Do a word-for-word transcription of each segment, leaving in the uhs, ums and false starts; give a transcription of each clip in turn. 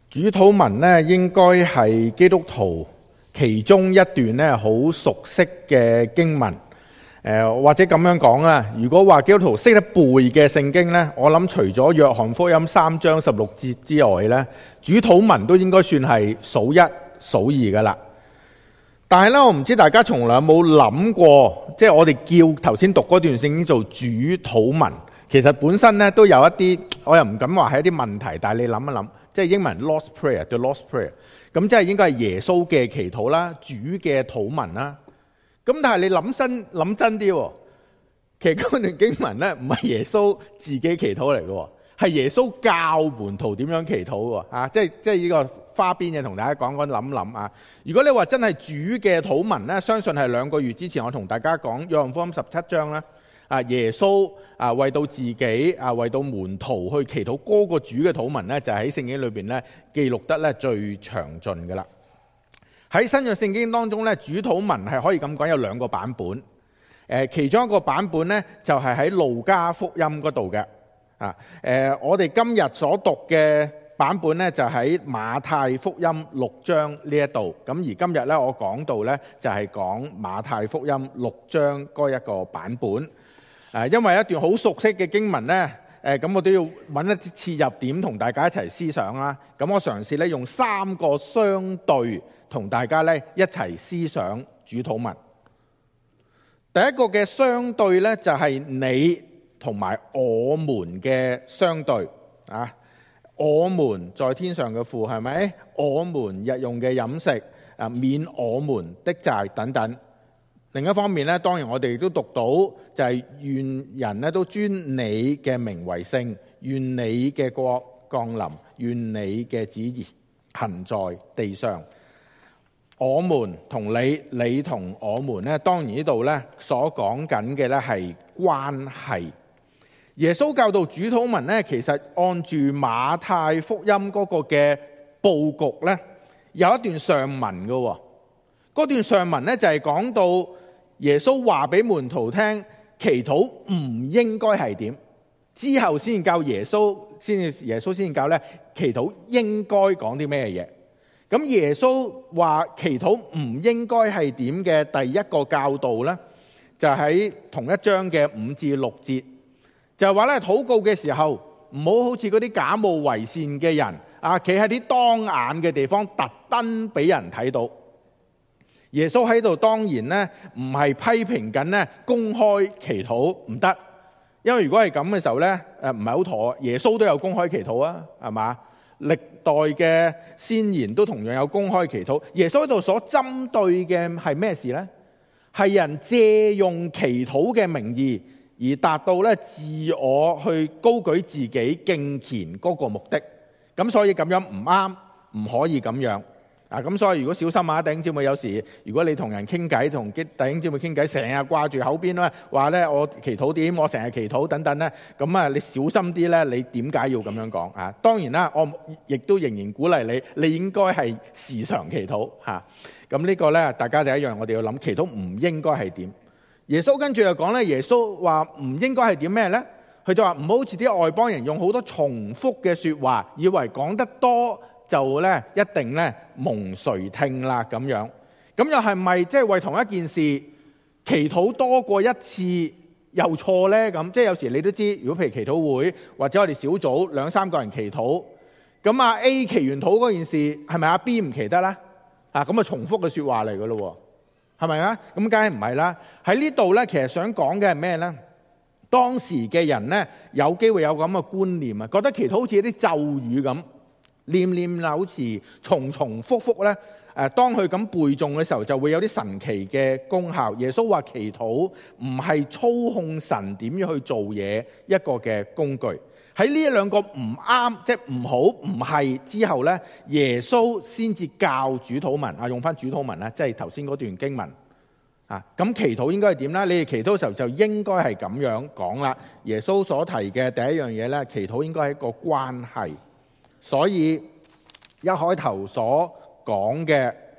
主禱文咧，應該係基督徒其中一段咧好熟悉嘅經文。誒、呃、或者咁樣講啦，如果話基督徒識得背嘅聖經咧，我諗除咗約翰福音三章十六節之外咧，主禱文都應該算係數一數二噶啦。但係咧，我唔知大家從來有冇諗過，即係我哋叫頭先讀嗰段聖經做主禱文，其實本身咧都有一啲，我又唔敢話係一啲問題，但係你諗一諗。即係英文 Lord's Prayer，the Lord's Prayer， 咁即係應該係耶穌嘅祈禱啦，主嘅禱文啦。咁但係你諗真諗真啲，其實嗰段經文咧唔係耶穌自己祈禱嚟嘅，係耶穌教門徒點樣祈禱喎。啊，即係即係呢個花邊嘅同大家講講諗諗啊。如果你話真係主嘅禱文咧，相信係兩個月之前我同大家講約翰福音十七章啦。啊，耶穌啊，為到自己啊，為到門徒去祈禱嗰個主嘅禱文咧，就喺聖經裏邊咧記錄得咧最詳盡噶啦。喺新約聖經當中咧，主禱文係可以咁講有兩個版本。誒，其中一個版本咧就係喺路加福音嗰度嘅。啊，誒，我哋今日所讀嘅版本咧就喺馬太福音六章呢一度。咁而今日咧我講到咧就係講馬太福音六章嗰一個版本。誒，因為一段好熟悉嘅經文咧，誒咁我都要揾一啲切入點同大家一齊思想啦。咁我嘗試咧用三個相對同大家咧一齊思想主禱文。第一個嘅相對咧就係你同埋我們嘅相對啊，我們在天上嘅父係咪？我們日用嘅飲食啊，免我們的債等等。另一方面咧，當然我哋都讀到就係願人咧都尊你嘅名為聖，願你嘅國降臨，願你嘅旨意行在地上。我們同你，你同我們咧，當然呢度咧所講緊嘅咧係關係。耶穌教導主禱文咧，其實按住馬太福音嗰個嘅佈局咧，有一段上文嘅。嗰段上文咧就係講到耶穌話俾門徒聽，祈禱唔應該係點，之後先教耶穌，先耶穌先教咧祈禱應該講啲咩嘢。咁耶穌話祈禱唔應該係點嘅第一個教導咧，就喺同一章嘅五至六節，就係話咧禱告嘅時候唔好好似嗰啲假冒為善嘅人啊，企喺啲當眼嘅地方特登俾人睇到。耶穌喺度當然咧唔係批評緊咧公開祈禱唔得，因為如果係咁嘅時候咧，誒唔係好妥。耶穌都有公開祈禱啊，係嘛？歷代嘅先賢都同樣有公開祈禱。耶穌喺度所針對嘅係咩事咧？係人借用祈禱嘅名義而達到咧自我去高舉自己敬虔嗰個目的。咁所以咁樣唔啱，唔可以咁樣。啊，咁所以如果小心啊，弟兄姊妹，有時如果你同人傾偈，同弟兄姊妹傾偈，成日掛住口邊咧，話咧我祈禱點，我成日祈禱等等咧，咁啊，你小心啲咧，你點解要咁樣講啊？當然啦，我亦都仍然鼓勵你，你應該係時常祈禱嚇。咁呢個咧，大家就一樣，我哋要諗祈禱唔應該係點。耶穌跟住又講咧，耶穌話唔應該係點咩咧？佢就話唔好似啲外邦人用好多重複嘅説話，以為講得多就咧一定咧蒙垂聽啦咁樣。咁又係咪即係為同一件事祈禱多過一次又錯咧？咁即係有時你都知，如果譬如祈禱會或者我哋小組兩三個人祈禱，咁啊 A 祈完禱嗰件事係咪阿 B 唔祈得啦？啊咁啊重複嘅説話嚟噶咯，係咪啊？咁梗係唔係啦。喺呢度咧，其實想講嘅係咩咧？當時嘅人咧有機會有咁嘅觀念啊，覺得祈禱好似啲咒語咁。念念有詞，重重複複咧，誒，當佢咁背誦嘅時候，就會有啲神奇嘅功效。耶穌話祈禱唔係操控神點樣去做嘢一個嘅工具。喺呢一兩個唔啱，即係唔好唔係之後咧，耶穌先至教主禱文啊，用翻主禱文啦，即係頭先嗰段經文啊。咁祈禱應該係點咧？你哋祈禱嘅時候就應該係咁樣講啦。耶穌所提嘅第一樣嘢咧，祈禱應該係一個關係。所以一開頭所講嘅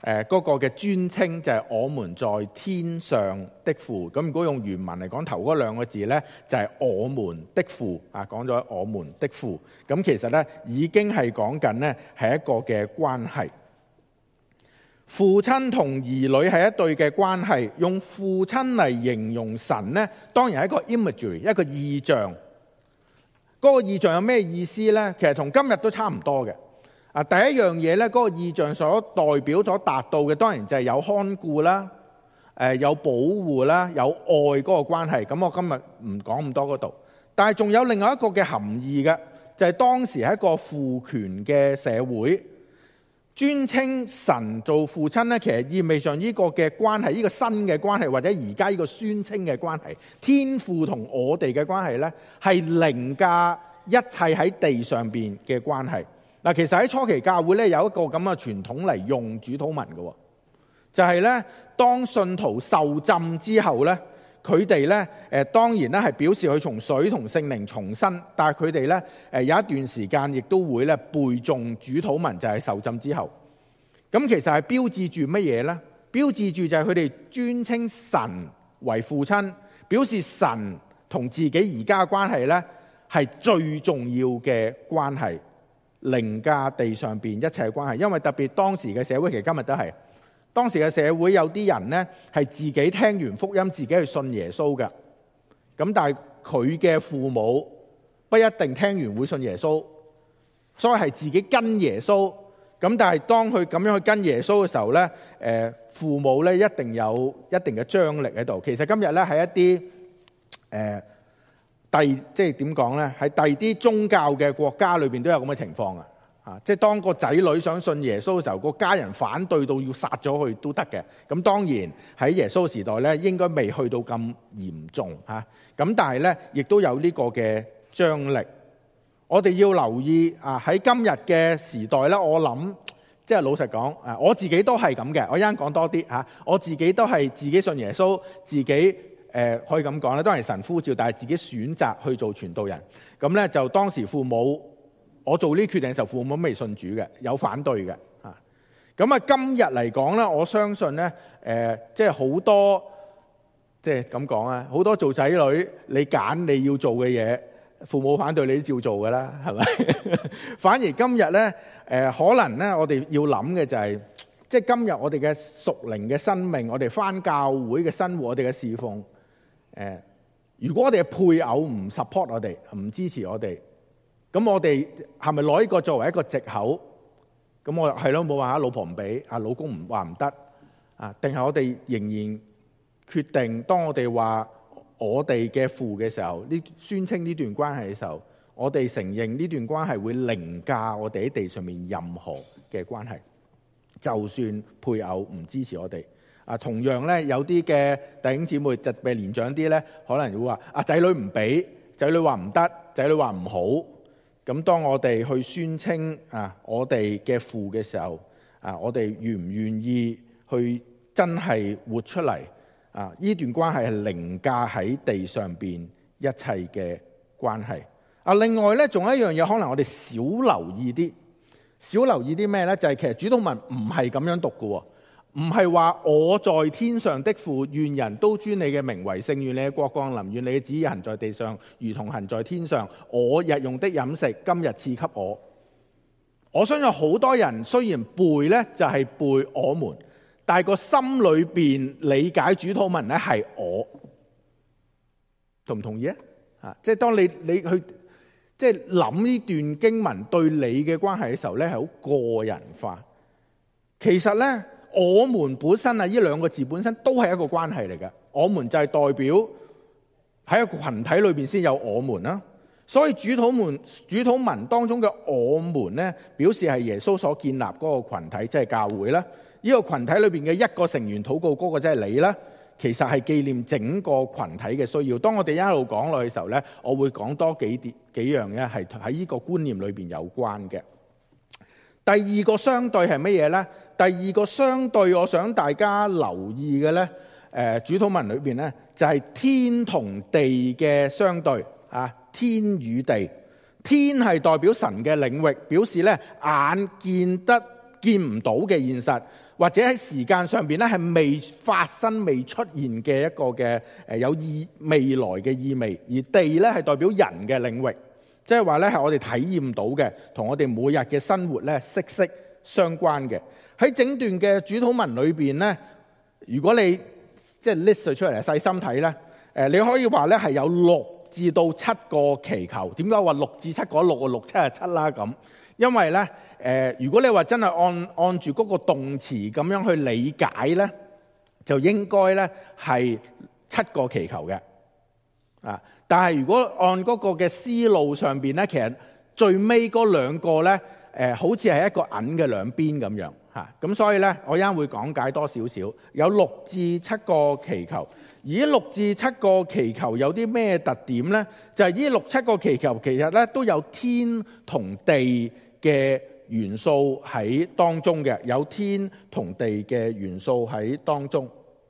誒嗰個嘅尊稱就係我們在天上的父。咁如果用原文嚟講，頭嗰兩個字呢，就係我們的父啊，講咗我們的父。咁其實呢，已經係講緊呢係一個嘅關係。父親同兒女係一對嘅關係，用父親嚟形容神呢，當然係一個 imagery， 一個意象。嗰個意象有咩意思呢？其實同今日都差唔多嘅。啊，第一樣嘢咧，嗰個意象所代表所達到嘅，當然就係有看顧啦，誒有保護啦，有愛嗰個關係。咁我今日唔講咁多嗰度，但係仲有另外一個嘅含義嘅，就係當時係一個父權嘅社會，尊稱神做父親咧，其實意味上呢個嘅關係，呢個新嘅關係，或者而家呢個宣稱嘅關係，天父同我哋嘅關係咧，係凌駕一切喺地上邊嘅關係。嗱，其實喺初期教會咧，有一個咁嘅傳統嚟用主禱文嘅，就係咧，當信徒受浸之後咧，佢哋咧誒當然咧係表示佢從水同聖靈重生，但係佢哋咧誒有一段時間亦都會咧背誦主禱文，就係受浸之後。咁其實係標誌住乜嘢咧？標誌住就係佢哋尊稱神為父親，表示神同自己而家嘅關係咧係最重要嘅關係。凌駕地上邊一切嘅關係，因為特別當時嘅社會，其實今日都係當時嘅社會，有啲人呢係自己聽完福音，自己去信耶穌嘅。咁但係佢嘅父母不一定聽完會信耶穌，所以係自己跟耶穌。咁但係當佢咁樣去跟耶穌嘅時候呢，誒父母呢一定有一定嘅張力喺度。其實今日呢喺一啲誒。呃第即係點講呢？喺第啲宗教嘅國家裏邊都有咁嘅情況啊！啊，即係當個仔女想信耶穌嘅時候，個家人反對到要殺咗佢都得嘅。咁當然喺耶穌時代呢，應該未去到咁嚴重嚇。咁但係呢，亦都有呢個嘅張力。我哋要留意啊！喺今日嘅時代呢，我諗即係老實講啊，我自己都係咁嘅。我一陣講多啲嚇，我自己都係自己信耶穌，自己。誒、呃、可以咁講咧，當然神呼召，但係自己選擇去做傳道人。咁咧就當時父母，我做呢決定嘅時候，父母未信主嘅，有反對嘅嚇。咁啊，今日嚟講咧，我相信咧，誒即係好多，即係咁講啊，好多做仔女，你揀你要做嘅嘢，父母反對你都照做㗎啦，係咪？反而今日咧，誒、呃、可能咧，我哋要諗嘅就係、是，即係今日我哋嘅屬靈嘅生命，我哋返教會嘅生活，我哋嘅侍奉。誒，如果我哋嘅配偶唔 support 我哋，唔支持我哋，咁我哋係咪攞呢個作為一個藉口？咁我係咯，冇話啊，老婆唔俾，啊老公唔話唔得啊？定係我哋仍然決定，當我哋話我哋嘅父嘅時候，呢宣稱呢段關係嘅時候，我哋承認呢段關係會凌駕我哋喺地上面任何嘅關係，就算配偶唔支持我哋。啊，同樣咧，有啲嘅弟兄姊妹特別年長啲咧，可能會話：啊，仔女唔俾，仔女話唔得，仔女話唔好。咁當我哋去宣稱啊，我哋嘅父嘅時候，啊，我哋願唔願意去真係活出嚟？啊，呢段關係係凌駕喺地上邊一切嘅關係。啊，另外咧，仲有一樣嘢，可能我哋少留意啲，少留意啲咩咧？就係、是、其實主禱文唔係咁樣讀嘅喎。唔係話我在天上的父，願人都尊你嘅名為聖，願你嘅國降臨，願你嘅旨意行在地上，如同行在天上。我日用的飲食，今日賜給我。我相信好多人雖然背呢就係背我們，但係個心裏邊理解主禱文呢係我，同唔同意啊？啊，即係當你你去即係諗呢段經文對你嘅關係嘅時候呢，係好個人化。其實呢。我們本身啊，呢兩個字本身都係一個關係嚟嘅。我們就係代表喺一個群體裏邊先有我們啦。所以主禱文主禱文當中嘅我們咧，表示係耶穌所建立嗰個群體，即係教會啦。呢個群體裏邊嘅一個成員禱告，嗰個即係你啦。其實係紀念整個群體嘅需要。當我哋一路講落去嘅時候咧，我會講多幾啲幾樣嘅係喺呢個觀念裏邊有關嘅。第二個相對係乜嘢呢？第二個相對，我想大家留意嘅呢，誒，主禱文裏邊呢，就係天同地嘅相對啊，天與地。天係代表神嘅領域，表示呢眼見得見唔到嘅現實， 或者喺時間上邊咧係未發生、未出現嘅一個嘅誒有意未來嘅意味，而地咧係代表人嘅領域，即係話咧係我哋體驗到嘅，同我哋每日嘅生活咧息息相關嘅。喺整段嘅主禱文裏邊咧，如果你即係 list 佢出嚟細心睇咧，誒你可以話咧係有六至到七個祈求。點解話六至七個？六個六七係七啦咁。因為咧誒、呃，如果你話真係按按住嗰個動詞咁樣去理解咧，就應該咧係七個祈求嘅啊。但係如果按嗰個嘅思路上邊咧，其實最尾嗰兩個咧誒、呃，好似係一個銀嘅兩邊咁樣嚇。咁、啊、所以咧，我一陣會講解多少少，有六至七個祈求。而呢六至七個祈求有啲咩特點咧？就係、是、呢六七個祈求其實咧都有天同地嘅元素喺當中嘅，有天同地嘅元素喺當中。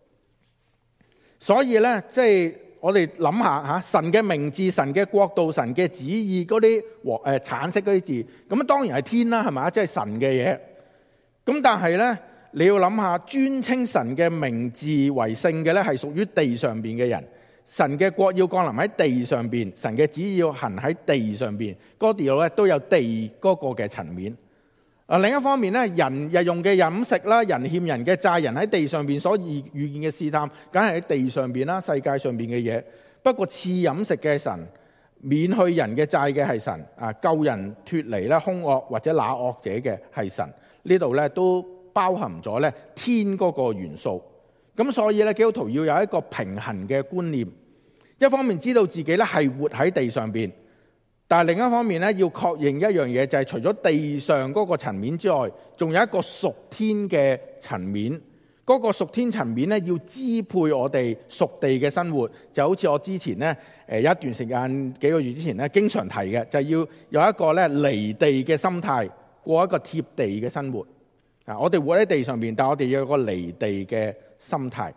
所以咧，即係我哋諗下吓，神嘅名字、神嘅國度、神嘅旨意嗰啲黃誒橙色嗰啲字，咁當然係天啦，係咪？即係神嘅嘢。咁但係咧，你要諗下，尊稱神嘅名字為聖嘅咧，係屬於地上邊嘅人。神嘅國要降臨喺地上邊，神嘅旨意要行喺地上邊，嗰條咧都有地嗰個嘅層面。啊，另一方面咧，人日用嘅飲食啦，人欠人嘅債，人喺地上邊所遇遇見嘅試探，梗係喺地上邊啦，世界上邊嘅嘢。不過賜飲食嘅神，免去人嘅債嘅係神，啊，救人脫離咧兇惡或者那惡者嘅係神。呢度咧都包含咗咧天嗰個元素。咁所以咧，基督徒要有一個平衡嘅觀念。一方面知道自己咧係活喺地上邊，但係另一方面咧要確認一樣嘢，就係除咗地上嗰個層面之外，仲有一個屬天嘅層面。嗰個屬天層面咧要支配我哋屬地嘅生活，就好似我之前咧誒有一段時間幾個月之前咧經常提嘅，就係要有一個咧離地嘅心態，過一個貼地嘅生活。啊，我哋活喺地上邊，但係我哋要有個離地嘅心態。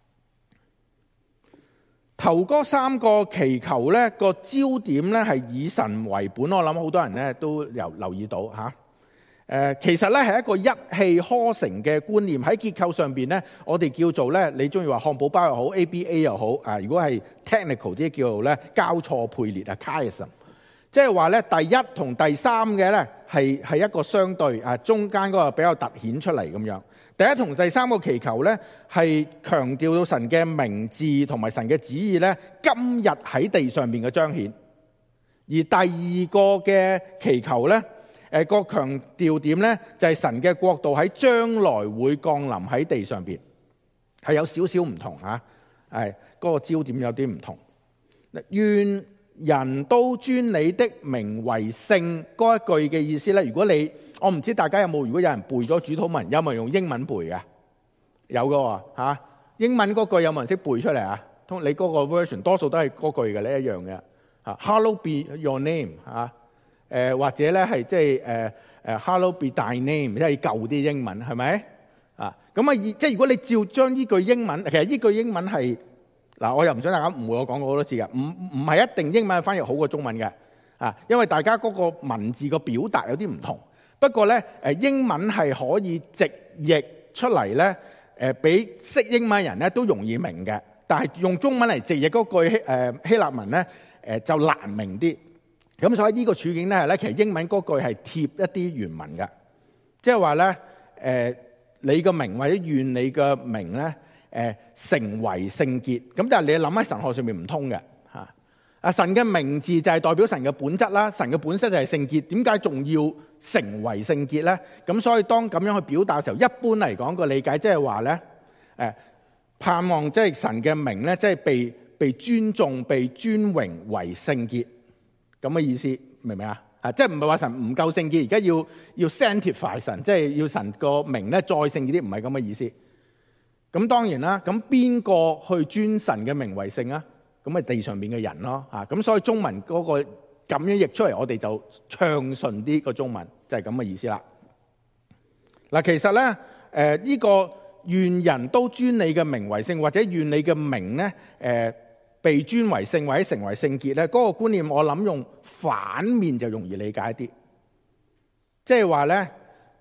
頭嗰三個祈求咧，個焦點咧係以神為本，我諗好多人咧都有留意到吓。誒、呃，其實咧係一個一氣呵成嘅觀念，喺結構上邊咧，我哋叫做咧，你中意話漢堡包又好 ，A B A 又好啊。如果係 technical 啲，叫做咧交錯配列啊 chiasm， 即係話咧第一同第三嘅咧係係一個相對啊，中間嗰個比較突顯出嚟咁樣。第一同第三個祈求咧，係強調到神嘅名字同埋神嘅旨意咧，今日喺地上邊嘅彰顯。而第二個嘅祈求咧，誒個強調點咧就係神嘅國度喺將來會降臨喺地上邊，係有少少唔同吓，係嗰個焦點有啲唔同。願人都尊你的名為聖嗰一句嘅意思咧，如果你我唔知大家有冇，如果有人背咗主禱文，有冇人用英文背嘅？有噶喎嚇，英文嗰句有冇人識背出嚟啊？通你嗰個 version 多數都係嗰句嘅咧，一樣嘅嚇。Hallowed be your name 嚇，誒或者咧係即係誒誒 Hallowed be thy name，即係舊啲英文係咪啊？咁啊，即係如果你照將呢句英文，其實呢句英文係嗱，我又唔想大家誤會，我講過好多次嘅，唔唔係一定英文翻譯好過中文嘅啊，因為大家嗰個文字個表達有啲唔同。不過咧，誒英文係可以直譯出嚟咧，誒俾識英文人咧都容易明嘅。但係用中文嚟直譯嗰句希誒希臘文咧，誒就難明啲。咁所以呢個處境咧係咧，其實英文嗰句係貼一啲原文嘅，即係話咧，誒你個名或者願你個名咧，誒成為聖潔。咁但係你諗喺神學上面唔通嘅嚇。啊，神嘅名字就係代表神嘅本質啦，神嘅本質就係聖潔，點解仲要成為聖潔咧？咁所以當咁樣去表達嘅時候，一般嚟講個理解即係話咧，誒盼望即係神嘅名咧，即係被被尊重、被尊榮為聖潔咁嘅意思，明唔明啊？啊，即係唔係話神唔夠聖潔，而家要要 sanctify 神，即係要神個名咧再聖潔啲，唔係咁嘅意思。咁當然啦，咁邊個去尊神嘅名為聖啊？咁咪地上邊嘅人咯，嚇咁所以中文嗰個咁樣譯出嚟，我哋就暢順啲個中文，就係咁嘅意思啦。嗱，其實咧，誒、呃、呢、這個願人都尊你嘅名為聖，或者願你嘅名咧，誒、呃、被尊為聖或者成為聖潔咧，嗰、那個觀念我諗用反面就容易理解啲，即係話咧，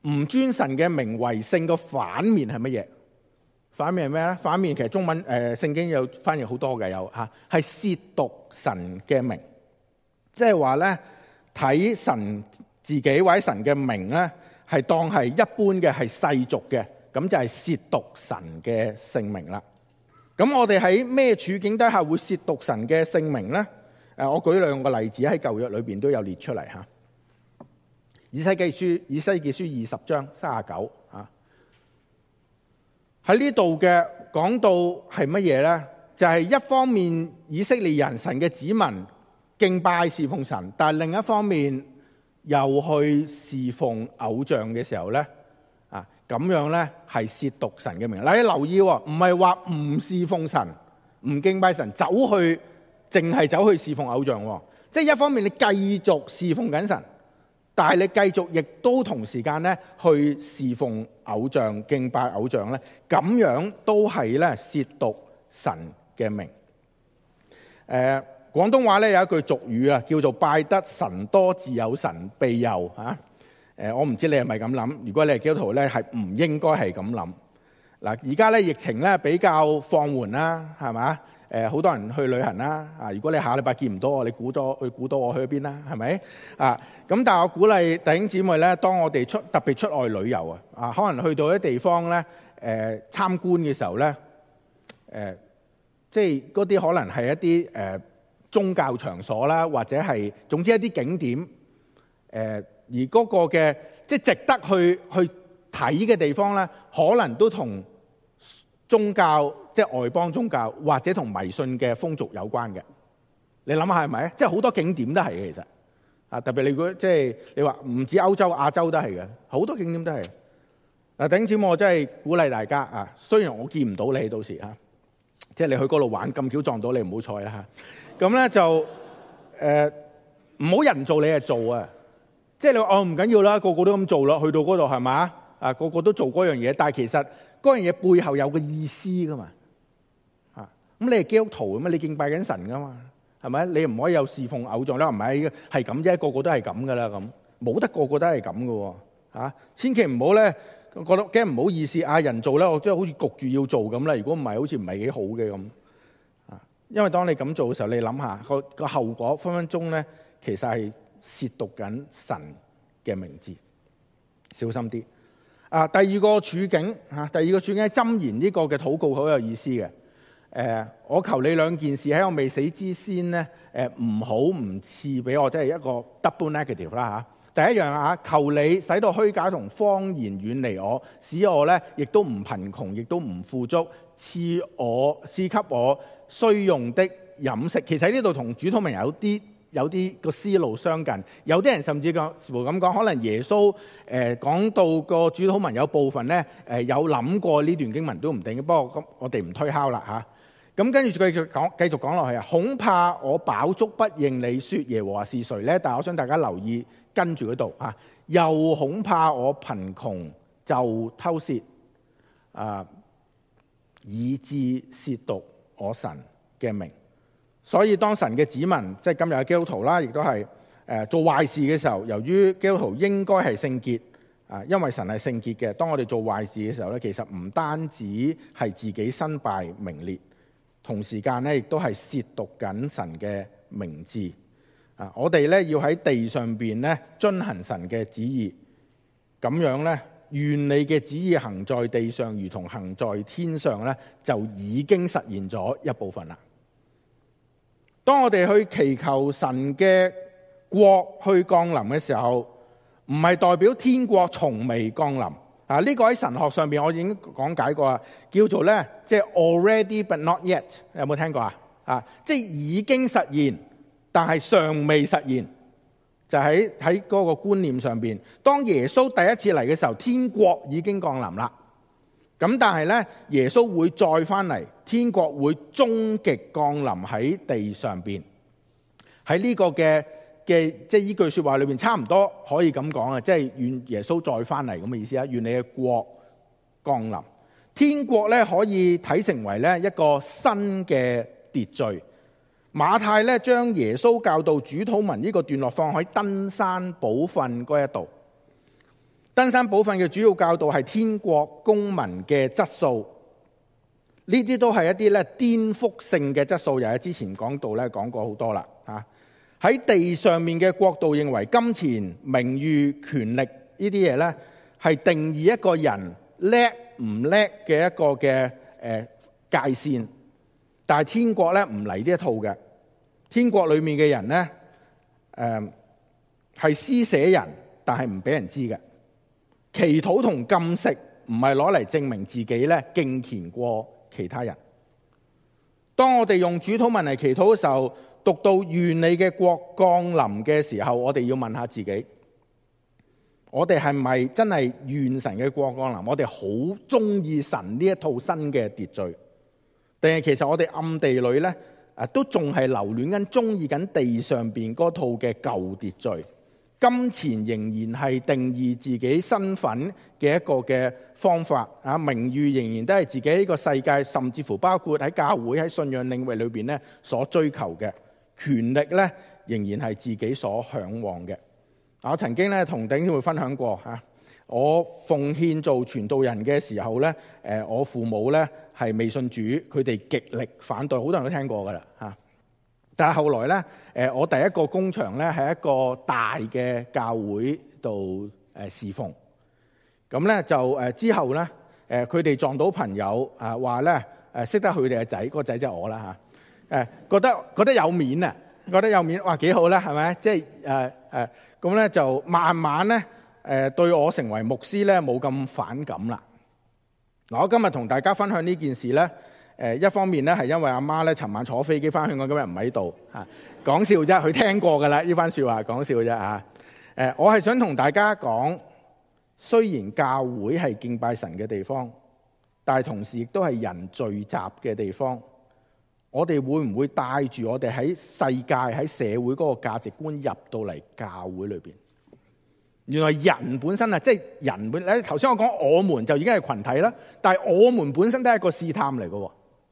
唔尊神嘅名為聖個反面係乜嘢？反面係咩咧？反面其實中文誒聖經有翻譯好多嘅，有嚇係褻瀆神嘅名，即係話咧睇神自己或者神嘅名咧係當係一般嘅係世俗嘅，咁就係褻瀆神嘅聖名啦。咁我哋喺咩處境底下會褻瀆神嘅聖名咧？誒，我舉兩個例子喺舊約裏邊都有列出嚟嚇。以西結書，以西結書二十章三十九啊，喺呢度嘅講到係乜嘢咧？就係、是、一方面以色列人神嘅子民敬拜侍奉神，但係另一方面又去侍奉偶像嘅時候咧，啊咁樣咧係褻瀆神嘅名。嗱，你留意喎，唔係話唔侍奉神、唔敬拜神，走去淨係走去侍奉偶像喎。即係一方面你繼續侍奉緊神，但係你繼續亦都同時間咧去侍奉偶像、敬拜偶像咧，咁樣都係咧褻瀆神嘅名。誒、呃，廣東話咧有一句俗語啊，叫做拜得神多自有神庇佑嚇。誒、呃，我唔知你係咪咁諗？如果你係基督徒咧，係唔應該係咁諗。嗱，而家咧疫情咧比較放緩啦，係嘛？誒，好多人去旅行啦，啊！如果你下禮拜見唔到我，你估咗去估到我去邊啦，係咪？啊，咁但係我鼓勵弟兄姊妹咧，當我哋出特別出外旅遊啊，啊，可能去到一啲地方咧，誒、呃、參觀嘅時候咧，誒、呃，即係嗰啲可能係一啲誒、呃、宗教場所啦，或者係總之一啲景點，誒、呃，而嗰個嘅即係值得去去睇嘅地方咧，可能都同宗教即係外邦宗教或者同迷信嘅風俗有關嘅，你諗下係咪？即係好多景點都係嘅，其實啊，特別你如果即係你話唔止歐洲、亞洲都係嘅，好多景點都係。嗱，弟兄姊妹，我真係鼓勵大家啊！雖然我見唔到你到時啊，即係你去嗰度玩咁巧撞到你，唔好彩啦嚇。咁咧就誒唔好人做你就做啊！即係你話哦唔緊要啦，個個都咁做啦，去到嗰度係嘛啊，個個都做嗰樣嘢，但係其實嗰樣嘢背後有個意思噶嘛。咁你係基督徒咁啊？你敬拜緊神噶嘛？係咪？你唔可以有侍奉偶像啦，唔係係咁啫，個個都係咁噶啦，咁冇得個個都係咁噶喎嚇！千祈唔好咧，覺得驚唔好意思啊，人做咧，我即係好似焗住要做咁啦。如果唔係，好似唔係幾好嘅咁啊。因為當你咁做嘅時候，你諗下個個後果分分鐘咧，其實係褻瀆緊神嘅名字，小心啲啊！第二個處境嚇，第二個處境喺箴言呢個嘅禱告好有意思嘅。誒、呃，我求你兩件事喺我未死之先咧，誒唔好唔賜俾我，即係一個 double negative 啦嚇。第一樣啊，求你使到虛假同謊言遠離我，使我咧亦都唔貧窮，亦都唔富足，賜我賜給我需用的飲食。其實呢度同主禱文有啲有啲個思路相近。有啲人甚至講似乎咁講，可能耶穌誒、呃、講到個主禱文有部分咧誒、呃、有諗過呢段經文都唔定嘅。不過咁我哋唔推敲啦嚇。咁跟住繼續講，繼續講落去啊！恐怕我飽足不認你，說耶和華是誰咧？但係我想大家留意跟住嗰度啊，又恐怕我貧窮就偷竊啊，以致褻瀆我神嘅名。所以當神嘅子民，即係今日嘅基督徒啦，亦都係誒做壞事嘅時候，由於基督徒應該係聖潔啊，因為神係聖潔嘅。當我哋做壞事嘅時候咧，其實唔單止係自己身敗名裂。同時間咧，亦都係褻瀆緊神嘅名字啊！我哋咧要喺地上邊咧遵行神嘅旨意，咁樣咧，願你嘅旨意行在地上，如同行在天上咧，就已經實現咗一部分啦。當我哋去祈求神嘅國去降臨嘅時候，唔係代表天國從未降臨。啊！呢、這個喺神學上邊我已經講解過啊，叫做咧即係 already but not yet，有冇聽過啊？啊，即係已經實現，但係尚未實現，就喺喺嗰個觀念上邊。當耶穌第一次嚟嘅時候，天國已經降臨啦。咁但係咧，耶穌會再翻嚟，天國會終極降臨喺地上邊。喺呢個嘅嘅即係依句說話裏邊，差唔多可以咁講啊！即係願耶穌再翻嚟咁嘅意思啊！願你嘅國降臨，天國咧可以睇成為咧一個新嘅秩序。馬太咧將耶穌教導主禱文呢個段落放喺登山寶訓嗰一度， 登山寶訓嘅主要教導係天國公民嘅質素，呢啲都係一啲咧顛覆性嘅質素。又喺之前講到咧講過好多啦嚇。喺地上面嘅國度認為金錢、名譽、權力呢啲嘢咧係定義一個人叻唔叻嘅一個嘅誒界線，但係天國咧唔嚟呢一套嘅。天國裏面嘅人咧誒係施捨人，但係唔俾人知嘅。祈禱同禁食唔係攞嚟證明自己咧敬虔過其他人。當我哋用主禱文嚟祈禱嘅時候，讀到願你嘅國降臨嘅時候，我哋要問下自己，我哋係咪真係願神嘅國降臨？我哋好中意神呢一套新嘅秩序，定係其實我哋暗地裏咧誒都仲係留戀緊、中意緊地上邊嗰套嘅舊秩序？金錢仍然係定義自己身份嘅一個嘅方法啊，名譽仍然都係自己呢個世界，甚至乎包括喺教會、喺信仰領域裏邊咧所追求嘅權力咧，仍然係自己所向往嘅。我曾經咧同弟兄會分享過嚇，我奉獻做傳道人嘅時候咧，誒我父母咧係未信主，佢哋極力反對，好多人都聽過噶啦嚇。但係後來咧，誒我第一個工場咧係一個大嘅教會度誒侍奉，咁咧就誒之後咧，誒佢哋撞到朋友啊，話咧誒識得佢哋嘅仔，個仔即係我啦嚇，誒覺得覺得有面啊，覺得有面，哇幾好啦，係咪？即係誒誒咁咧就慢慢咧誒對我成為牧師咧冇咁反感啦。嗱，我今日同大家分享呢件事咧。誒一方面咧係因為阿媽咧尋晚坐飛機翻香港，今日唔喺度嚇，講笑啫，佢聽過㗎啦呢番説話，講笑啫嚇。誒我係想同大家講，雖然教會係敬拜神嘅地方，但係同時亦都係人聚集嘅地方。我哋會唔會帶住我哋喺世界喺社會嗰個價值觀入到嚟教會裏邊？原來人本身啊，即係人本咧。頭先我講我們就已經係群體啦，但係我們本身都係一個試探嚟嘅。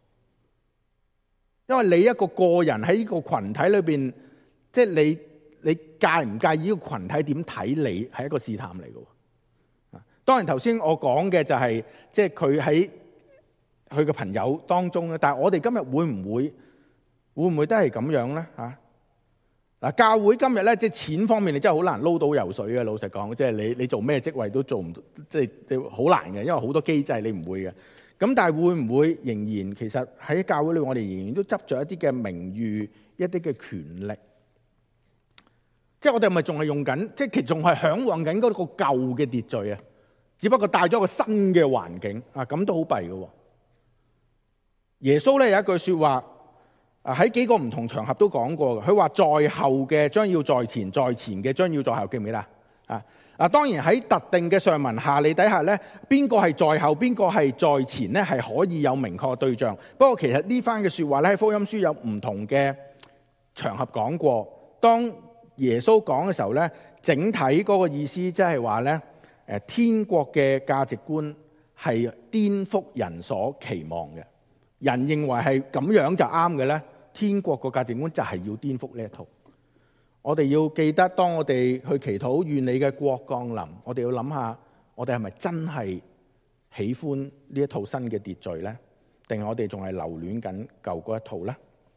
因為你一個個人喺呢個群體裏邊，即係你你介唔介意呢個群體點睇你，係一個試探嚟嘅。啊，當然頭先我講嘅就係即係佢喺佢嘅朋友當中咧，但係我哋今日會唔會會唔會都係咁樣咧？嚇嗱，教會今日咧即係錢方面，你真係好難撈到油水嘅。老實講，即係你你做咩職位都做唔到，即係好難嘅，因為好多機制你唔會嘅。咁但係會唔會仍然其實喺教會裏，我哋仍然都執着一啲嘅名譽、一啲嘅權力？即係我哋咪仲係用緊，即係其實仲係嚮往緊嗰個舊嘅秩序啊！只不過帶咗個新嘅環境啊，咁都好弊嘅。耶穌咧有一句説話啊，喺幾個唔同場合都講過嘅。佢話在後嘅將要在前，在前嘅將要在後，記唔記得啊？啊，當然喺特定嘅上文下理底下咧，邊個係在後，邊個係在前咧，係可以有明確嘅對象。不過其實呢番嘅説話咧，喺福音書有唔同嘅場合講過。當耶穌講嘅時候咧，整體嗰個意思即係話咧，誒天國嘅價值觀係顛覆人所期望嘅。人認為係咁樣就啱嘅咧，天國個價值觀就係要顛覆呢一套。我哋要記得，當我哋去祈禱願你嘅國降臨，我哋要諗下，我哋係咪真係喜歡呢一套新嘅秩序咧？定係我哋仲係留戀緊舊嗰一套咧？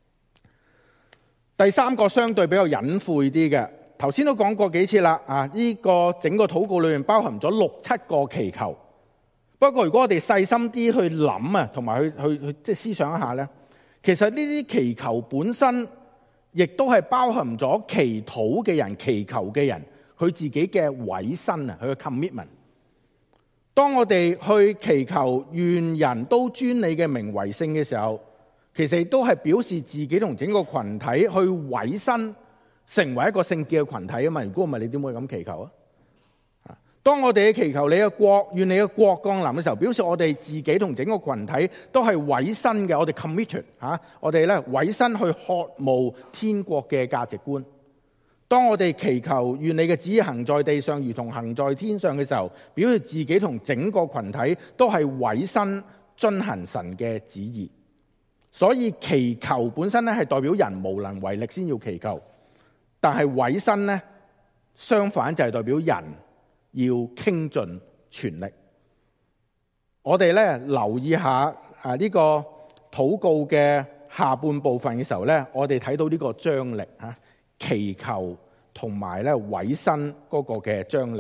第三個相對比較隱晦啲嘅，頭先都講過幾次啦。啊，呢個整個禱告裏面包含咗六七個祈求。不過如果我哋細心啲去諗啊，同埋去去去即係思想一下咧，其實呢啲祈求本身，亦都係包含咗祈禱嘅人、祈求嘅人佢自己嘅委身啊，佢嘅 commitment。當我哋去祈求願人都尊你嘅名為聖嘅時候，其實亦都係表示自己同整個群體去委身，成為一個聖潔嘅群體啊嘛。如果唔係，你點會咁祈求啊？當我哋祈求你嘅國，願你嘅國降臨嘅時候，表示我哋自己同整個群體都係委身嘅，我哋 committed 嚇，我哋咧委身去渴慕天國嘅價值觀。當我哋祈求願你嘅旨意行在地上，如同行在天上嘅時候，表示自己同整個群體都係委身遵行神嘅旨意。所以祈求本身咧係代表人無能為力先要祈求，但係委身咧相反就係代表人要傾盡全力。我哋咧留意下啊呢個禱告嘅下半部分嘅時候咧，我哋睇到呢個張力嚇，祈求同埋咧委身嗰個嘅張力。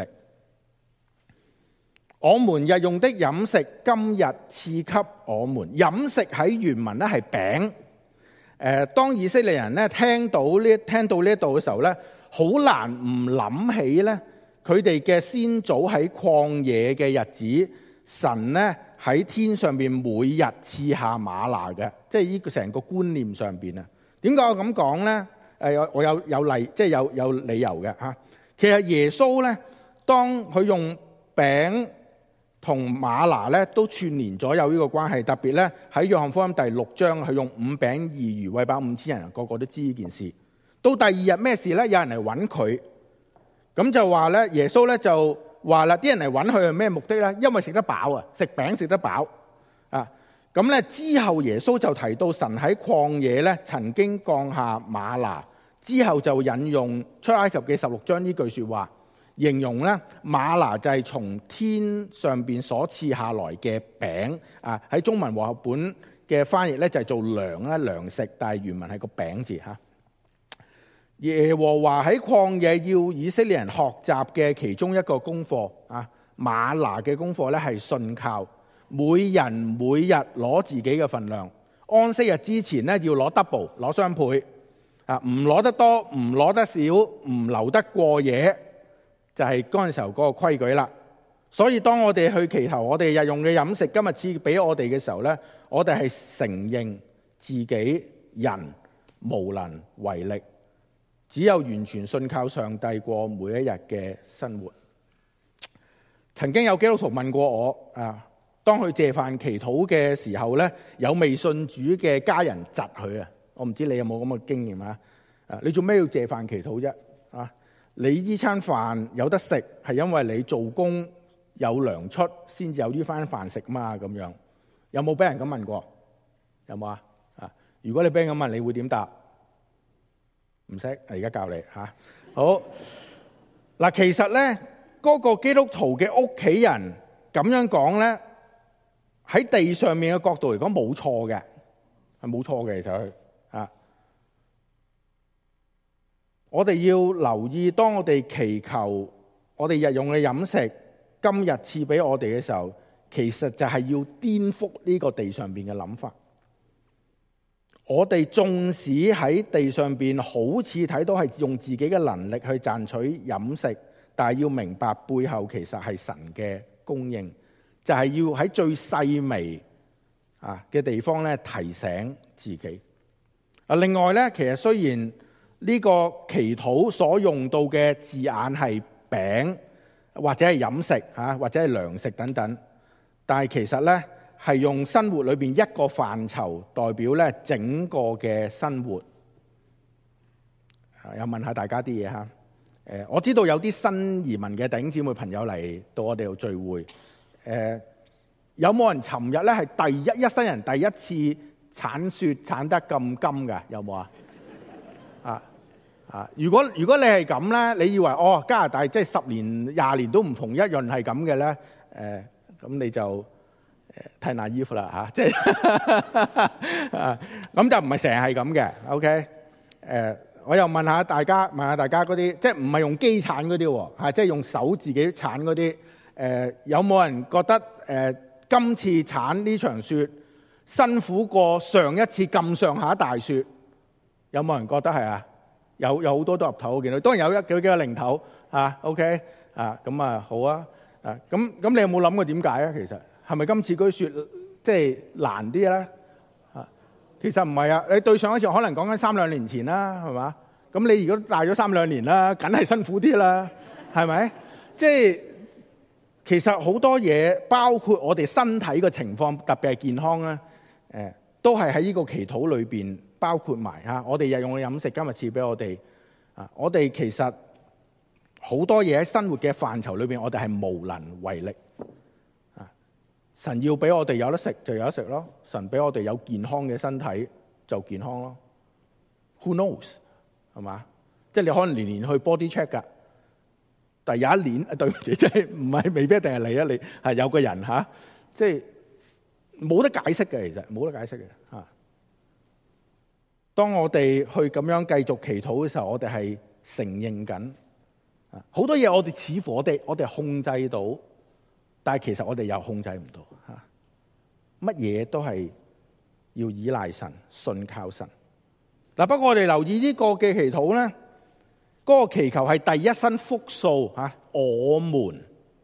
我們日用的飲食，今日賜給我們。飲食喺原文咧係餅。誒，當以色列人咧聽到呢聽到呢一度嘅時候咧，好難唔諗起咧佢哋嘅先祖喺曠野嘅日子，神咧喺天上邊每日賜下嗎哪嘅，即係呢個成個觀念上邊啊。點解我咁講咧？誒，我有有例，即係有有理由嘅嚇。其實耶穌咧，當佢用餅同嗎哪咧都串連咗有呢個關係，特別咧喺約翰福音第六章，佢用五餅二魚餵飽五千人，個個都知呢件事。到第二日咩事咧？有人嚟揾佢，咁就話咧，耶穌咧就話啦，啲人嚟揾佢係咩目的咧？因為食得飽啊，食餅食得飽啊。咁咧之後耶穌就提到神喺曠野咧曾經降下嗎哪，之後就引用出埃及記十六章呢句說話。形容咧嗎哪就係從天上邊所賜下來嘅餅啊，喺中文和合本嘅翻譯咧就係做糧啦，糧食，但係原文係個餅字嚇。耶和華喺曠野要以色列人學習嘅其中一個功課啊，嗎哪嘅功課咧係信靠，每人每日攞自己嘅份量，安息日之前咧要攞 double 攞雙倍啊，唔攞得多，唔攞得少，唔留得過夜。就係嗰陣時候嗰個規矩啦，所以當我哋去祈求我哋日用嘅飲食今日賜俾我哋嘅時候咧，我哋係承認自己人無能為力，只有完全信靠上帝過每一日嘅生活。曾經有基督徒問過我啊，當佢謝飯祈禱嘅時候咧，有未信主嘅家人窒佢啊，我唔知你有冇咁嘅經驗啊？啊，你做咩要謝飯祈禱啫？啊？你呢餐飯有得食，係因為你做工有糧出，先至有呢番飯食嘛？咁樣有冇俾人咁問過？有冇啊？啊！如果你俾人咁問，你會點答？唔識，而家教你嚇、啊。好嗱，其實咧，嗰、那個基督徒嘅屋企人咁樣講咧，喺地上面嘅角度嚟講冇錯嘅，係冇錯嘅，其實佢啊。我哋要留意，當我哋祈求我哋日用嘅飲食今日賜俾我哋嘅時候，其實就係要顛覆呢個地上邊嘅諗法。我哋縱使喺地上邊好似睇到係用自己嘅能力去賺取飲食，但係要明白背後其實係神嘅供應，就係要喺最細微啊嘅地方咧提醒自己。啊，另外咧，其實雖然呢個祈禱所用到嘅字眼係餅或者係飲食嚇，或者係糧食等等，但係其實咧係用生活裏邊一個範疇代表咧整個嘅生活。又問下大家啲嘢嚇。誒，我知道有啲新移民嘅弟兄姊妹朋友嚟到我哋度聚會。誒，有冇人尋日咧係第一一生人第一次鏟雪鏟得咁金㗎？有冇啊？啊啊！如果如果你係咁咧，你以為哦加拿大即係十年廿年都唔逢一潤係咁嘅咧？誒、呃、咁你就誒太 naive 啦嚇！即係啊咁就唔係成日係咁嘅。OK 誒、呃，我又問下大家，問下大家嗰啲即係唔係用機鏟嗰啲喎嚇，即係用手自己鏟嗰啲誒，有冇人覺得誒、呃、今次鏟呢場雪辛苦過上一次咁上下大雪？有冇人覺得係啊？有有好多都岌頭，我見到當然有一幾幾個零頭啊。OK 啊，咁啊好啊啊咁咁，你有冇諗過點解啊？其實係咪今次嗰雪即係難啲咧？啊，其實唔係啊。你對上一次可能講緊三兩年前啦，係嘛？咁你如果大咗三兩年啦，梗係辛苦啲啦，係咪？即係其實好多嘢，包括我哋身體嘅情況，特別係健康啦，誒，都係喺呢個祈禱裏邊。包括埋嚇，我哋日用嘅飲食今日賜俾我哋啊！我哋其實好多嘢喺生活嘅範疇裏邊，我哋係無能為力啊！神要俾我哋有得食就有得食咯，神俾我哋有健康嘅身體就健康咯。Who knows 係嘛？即係你可能年年去 body check 㗎， 但係有一年，對唔住，即係唔係未必一定係你啊，你係有個人嚇，即係冇得解釋嘅，其實冇得解釋嘅嚇。當我哋去咁樣繼續祈禱嘅時候，我哋係承認緊啊，好多嘢我哋似乎我哋我哋控制到，但係其實我哋又控制唔到嚇。乜嘢都係要依賴神、信靠神。嗱，不過我哋留意呢個嘅祈禱咧，嗰個祈求係第一身複數嚇，我們。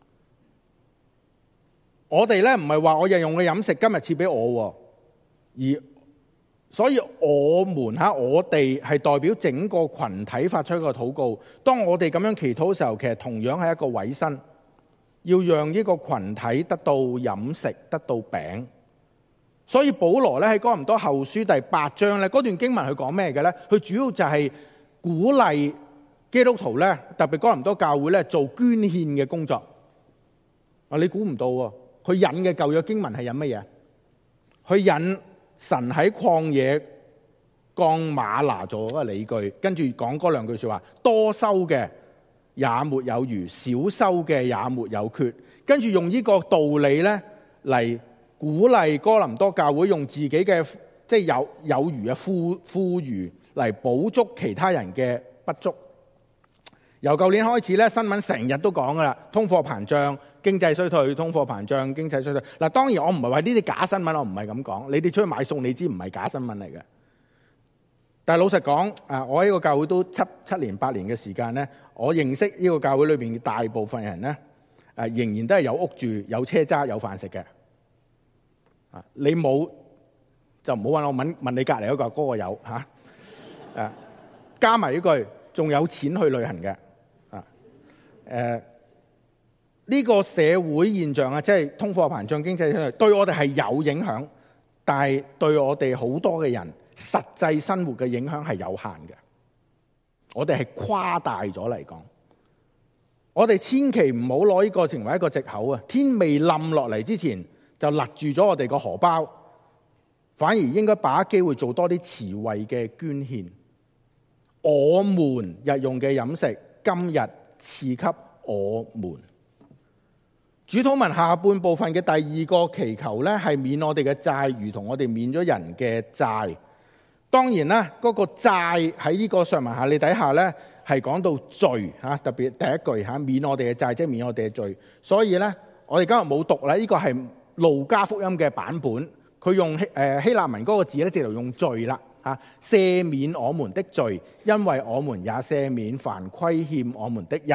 我哋咧唔係話我日用嘅飲食今日賜俾我，而所以我們嚇我哋係代表整個群體發出一個禱告。當我哋咁樣祈禱嘅時候，其實同樣係一個委身，要讓呢個群體得到飲食，得到餅。所以保羅咧喺哥林多後書第八章咧，嗰段經文佢講咩嘅咧？佢主要就係鼓勵基督徒咧，特別哥林多教會咧做捐獻嘅工作。啊，你估唔到喎，佢引嘅舊約經文係引乜嘢？佢引神喺曠野降嗎哪做嗰個理據，跟住講嗰兩句說話：多收嘅也沒有餘，少收嘅也沒有缺。跟住用呢個道理咧嚟鼓勵哥林多教會用自己嘅即係有有餘嘅富富餘嚟補足其他人嘅不足。由舊年開始咧，新聞成日都講噶啦，通貨膨脹、經濟衰退、通貨膨脹、經濟衰退。嗱，當然我唔係話呢啲假新聞，我唔係咁講。你哋出去買餸，你知唔係假新聞嚟嘅。但係老實講，啊，我喺個教會都七七年八年嘅時間咧，我認識呢個教會裏邊大部分人咧，誒仍然都係有屋住、有車揸、有飯食嘅。啊，你冇就唔好揾我問問你隔離嗰個嗰個有嚇。誒，加埋呢句，仲有錢去旅行嘅。誒、呃，呢、這個社會現象啊，即係通貨膨脹、經濟衰退，對我哋係有影響，但係對我哋好多嘅人實際生活嘅影響係有限嘅。我哋係誇大咗嚟講，我哋千祈唔好攞呢個成為一個藉口啊！天未冧落嚟之前就勒住咗我哋個荷包，反而應該把握機會做多啲慈惠嘅捐獻。我們日用嘅飲食，今日賜給我們。主禱文下半部分嘅第二個祈求咧，係免我哋嘅債，如同我哋免咗人嘅債。當然啦，嗰、那個債喺呢個上文下理底下咧，係講到罪吓，特別第一句吓，免我哋嘅債，即係免我哋嘅罪。所以咧，我哋今日冇讀啦，呢、這個係路加福音嘅版本，佢用希誒希臘文嗰個字咧，直頭用罪啦。啊！赦免我們的罪，因為我們也赦免凡虧欠我們的人。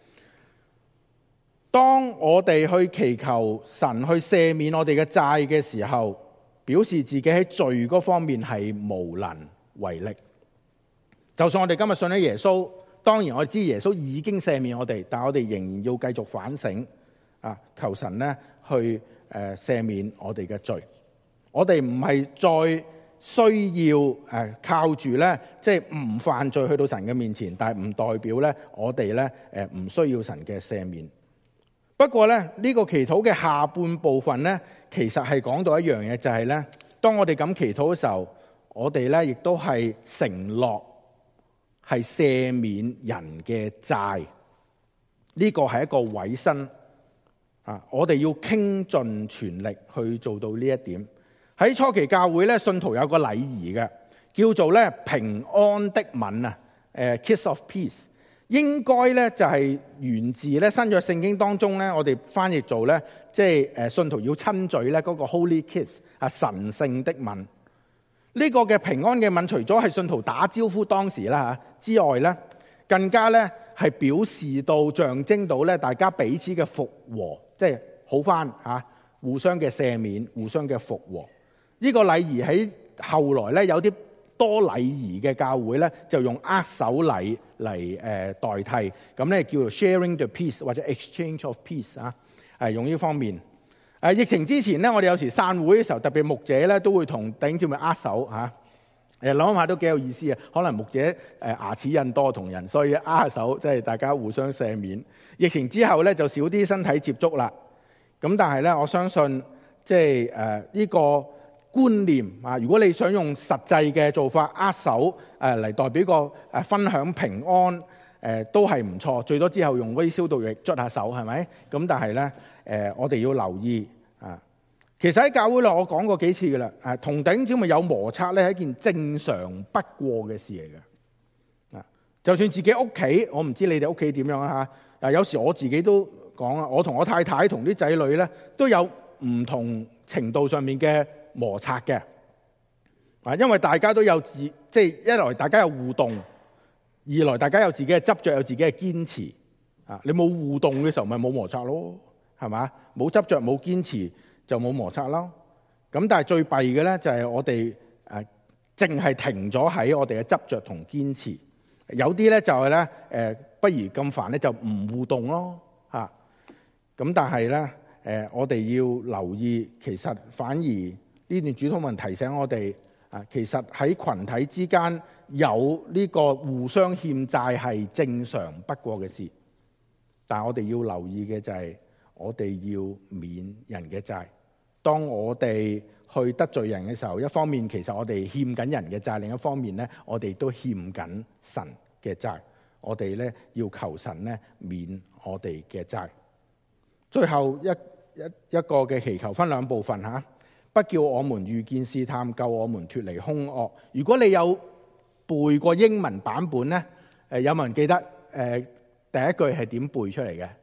當我哋去祈求神去赦免我哋嘅債嘅時候，表示自己喺罪嗰方面係無能為力。就算我哋今日信咗耶穌，當然我知耶穌已經赦免我哋，但我哋仍然要繼續反省啊！求神咧去誒、呃、赦免我哋嘅罪。我哋唔係再需要誒靠住咧，即係唔犯罪去到神嘅面前，但係唔代表咧我哋咧誒唔需要神嘅赦免。不過咧呢個祈禱嘅下半部分咧，其實係講到一樣嘢，就係咧，當我哋咁祈禱嘅時候，我哋咧亦都係承諾係赦免人嘅債。呢個係一個委身啊！我哋要傾盡全力去做到呢一點。喺初期教會咧，信徒有個禮儀嘅，叫做咧平安的吻啊，誒 kiss of peace，應該咧就係源自咧新約聖經當中咧，我哋翻譯做咧，即係誒信徒要親嘴咧嗰個 holy kiss 啊，神聖的吻。呢個嘅平安嘅吻，除咗係信徒打招呼當時啦嚇之外咧，更加咧係表示到象徵到咧大家彼此嘅復和，即係好翻嚇，互相嘅赦免，互相嘅復和。呢個禮儀喺後來咧有啲多禮儀嘅教會咧，就用握手禮嚟誒代替，咁咧叫做 sharing the peace 或者 exchange of peace 啊，係用呢方面。誒疫情之前咧，我哋有時散會嘅時候，特別牧者咧都會同弟兄姊妹握手嚇。誒諗下都幾有意思啊！可能牧者誒牙齒印多同人，所以握下手即係大家互相赦免。疫情之後咧就少啲身體接觸啦。咁但係咧，我相信即係誒呢個觀念啊，如果你想用實際嘅做法握手誒嚟代表個誒分享平安誒都係唔錯，最多之後用嗰啲消毒液捽下手，係咪？咁但係咧誒，我哋要留意啊。其實喺教會啦，我講過幾次噶啦，誒同弟兄姊妹有摩擦咧係一件正常不過嘅事嚟嘅。啊，就算自己屋企，我唔知你哋屋企點樣啊嚇。啊，有時我自己都講啊，我同我太太同啲仔女咧都有唔同程度上面嘅摩擦嘅。啊，因為大家都有自即係一來大家有互動，二來大家有自己嘅執着，有自己嘅堅持。啊，你冇互動嘅時候咪冇摩擦咯，係嘛？冇執着冇堅持就冇摩擦咯。咁但係最弊嘅咧就係我哋誒淨係停咗喺我哋嘅執着同堅持。有啲咧就係咧誒，不如咁煩咧就唔互動咯嚇。咁但係咧誒，我哋要留意，其實反而呢段主禱文提醒我哋啊，其實喺群體之間有呢個互相欠債係正常不過嘅事。但係我哋要留意嘅就係，我哋要免人嘅債。當我哋去得罪人嘅時候，一方面其實我哋欠緊人嘅債，另一方面咧，我哋都欠緊神嘅債。我哋咧要求神咧免我哋嘅債。最後一一一個嘅祈求分兩部分嚇，不叫我們遇見試探，救我們脫離兇惡。如果你有背過英文版本咧，誒有冇人記得誒？呃第一句係點背出嚟嘅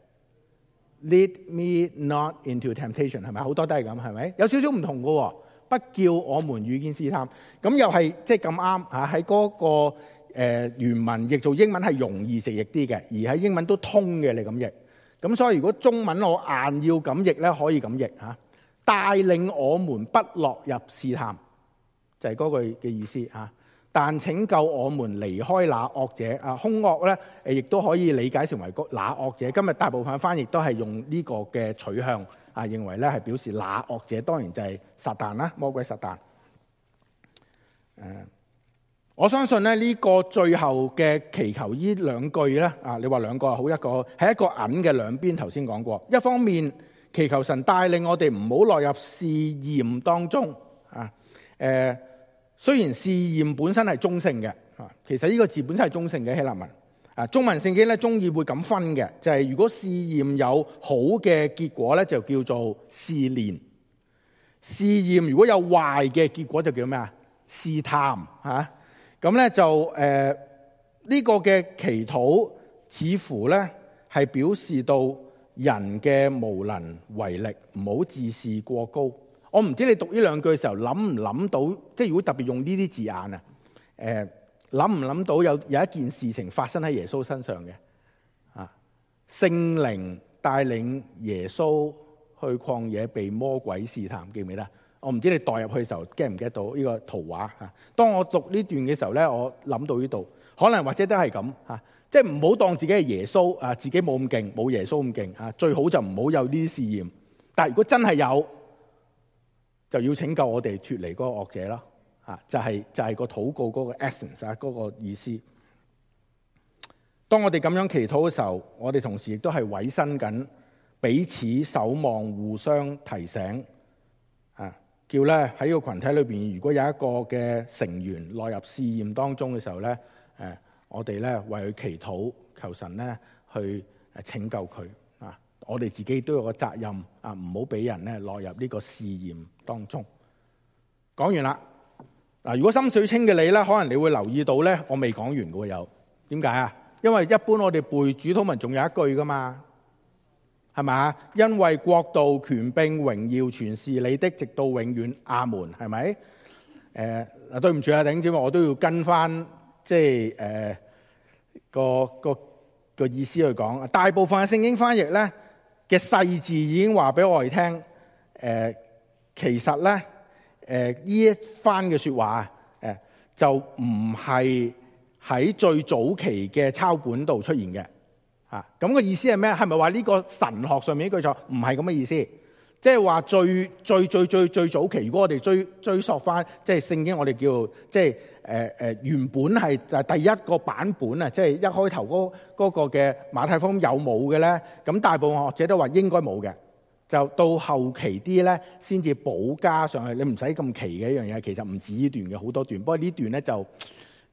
？Lead me not into temptation， 係咪？好多都係咁，係咪？有少少唔同嘅喎。不叫我們遇見試探，咁又係即係咁啱嚇。喺嗰個誒原文譯做英文係容易直譯啲嘅，而喺英文都通嘅，你咁譯。咁所以如果中文我硬要咁譯咧，可以咁譯嚇。帶領我們不落入試探，就係嗰句嘅意思嚇。但拯救我們離開那惡者啊，兇惡咧誒，亦都可以理解成為個那惡者。今日大部分翻譯都係用呢個嘅取向啊，認為咧係表示那惡者，當然就係撒旦啦，魔鬼撒旦。誒，我相信咧呢個最後嘅祈求呢兩句咧啊，你話兩個好，一個係一個銀嘅兩邊。頭先講過，一方面祈求神帶領我哋唔好落入試驗當中啊，誒。雖然試驗本身係中性嘅，其實呢個字本身係中性嘅希臘文。啊，中文聖經咧中意會咁分嘅，就係如果試驗有好嘅結果咧，就叫做試煉；試驗如果有壞嘅結果，就叫咩啊？試探嚇。咁咧就誒呢個嘅祈禱，似乎咧係表示到人嘅無能為力，唔好自視過高。我唔知你讀呢兩句嘅時候諗唔諗到，即係如果特別用呢啲字眼啊，誒諗唔諗到有有一件事情發生喺耶穌身上嘅啊？聖靈帶領耶穌去曠野被魔鬼試探，記唔記得？我唔知你代入去嘅時候 get 唔 get 到呢個圖畫啊？當我讀呢段嘅時候咧，我諗到呢度，可能或者都係咁嚇，即係唔好當自己係耶穌啊，自己冇咁勁，冇耶穌咁勁啊，最好就唔好有呢啲試驗。但係如果真係有，就要拯救我哋脫離嗰個惡者啦，啊，就係、是、就係、是、個禱告嗰個 essence 啊，嗰個意思。當我哋咁樣祈禱嘅時候，我哋同時亦都係委身緊彼此守望，互相提醒，啊，叫咧喺個群體裏邊，如果有一個嘅成員落入試驗當中嘅時候咧，誒，我哋咧為佢祈禱，求神咧去誒拯救佢。我哋自己都有個責任啊，唔好俾人咧落入呢個試驗當中。講完啦，嗱，如果心水清嘅你咧，可能你會留意到咧，我未講完嘅喎，有點解啊？因為一般我哋背主禱文仲有一句噶嘛，係咪？因為國度、權柄、榮耀全是你的，直到永遠，阿門，係咪？誒、呃、嗱，對唔住啊，弟兄姊妹，我都要跟翻即係誒、呃、個個個意思去講。大部分嘅聖經翻譯咧嘅細字已經話俾我哋聽，誒、呃，其實咧，誒、呃，呢一番嘅說話，誒、呃，就唔係喺最早期嘅抄本度出現嘅，吓，咁個意思係咩？係咪話呢個神學上面呢句錯？唔係咁嘅意思，即係話最最最最最早期，如果我哋追追溯翻，即係聖經，我哋叫即係誒誒，原本係第一個版本啊，即係一開頭嗰嗰個嘅馬太福音有冇嘅咧？咁大部分學者都話應該冇嘅，就到後期啲咧先至補加上去。你唔使咁奇嘅一樣嘢，其實唔止呢段嘅，好多段。不過呢段咧就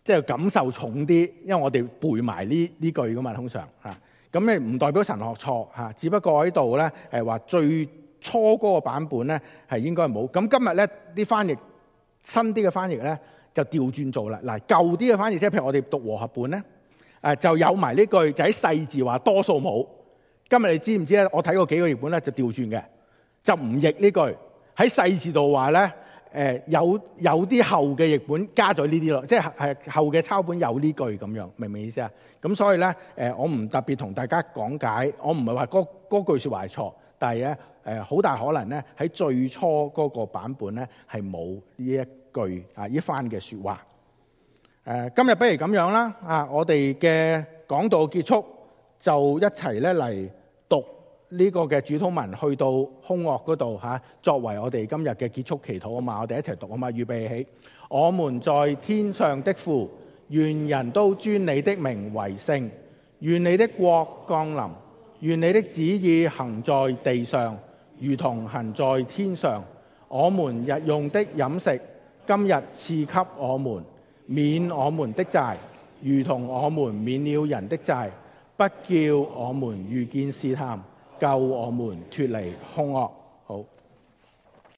即係感受重啲，因為我哋背埋呢呢句噶嘛，通常嚇。咁誒唔代表神學錯嚇，只不過喺度咧誒話最初嗰個版本咧係應該冇。咁今日咧啲翻譯新啲嘅翻譯咧就調轉做啦。嗱，舊啲嘅翻譯即係譬如我哋讀和合本咧，誒就有埋呢句，就喺細字話多數冇。今日你知唔知咧？我睇過幾個譯本咧就調轉嘅，就唔譯呢句，喺細字度話咧。誒有有啲後嘅譯本加咗呢啲咯，即係係後嘅抄本有呢句咁樣，明唔明意思啊？咁所以咧誒，我唔特別同大家講解，我唔係話嗰嗰句説話係錯，但係咧誒好大可能咧喺最初嗰個版本咧係冇呢一句啊一番嘅説話。誒今日不如咁樣啦，啊我哋嘅講道結束就一齊咧嚟讀呢個嘅主禱文去到兇惡嗰度嚇，作為我哋今日嘅結束祈禱啊嘛，我哋一齊讀啊嘛，預備起。我們在天上的父，願人都尊你的名為聖，願你的國降臨，願你的旨意行在地上，如同行在天上。我們日用的飲食，今日賜給我們，免我們的債，如同我們免了人的債，不叫我們遇見試探，救我們脫離兇惡。好。